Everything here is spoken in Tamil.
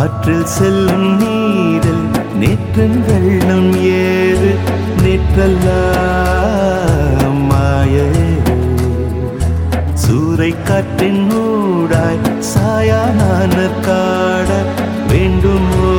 ஆற்றில் செல்லும் நீரில் நேற்றின் வெள்ளம் ஏது நேற்றெல்லாம் மாயே சூறை காற்றின் ஊடாய் சாயான காட வேண்டுமோ